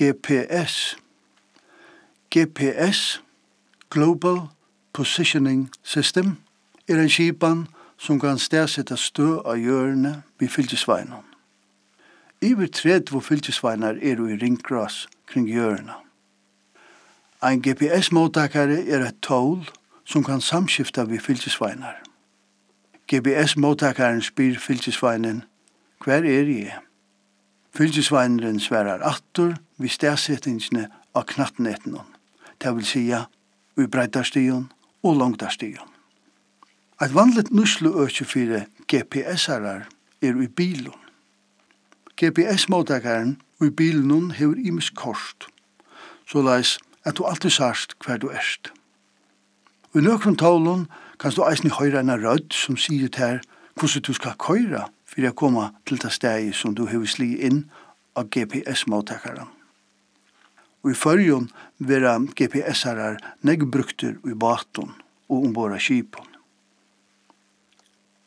GPS. GPS, Global Positioning System, en skipan som kan stedsette stø av hjørne ved fylkesveinen. Iver 30 fylkesveinar i ringgras kring hjørne. Ein GPS-måttakare et tål som kan samskifta ved fylkesveinar. GPS-måttakaren spyr fylkesveinen, hver jeg? Fylkesveineren sverar attor ved stedsettingene av knattnetene, det vil sija i breidarstion og langdarstion. Et vanligt nusleøkje for GPS-arar i bilen. GPS-måttakaren i bilen hever imisk kort, så leis at du alltid sarst hver du erst. I nøkron tålen kan du eisne høyre en rødd som sier til hvordan du skal køyre for å komme til det stedet som du hever sli inn av GPS-måttakaren. Og i førjon vera GPS-arar negg brukter i baton og ombora skipon.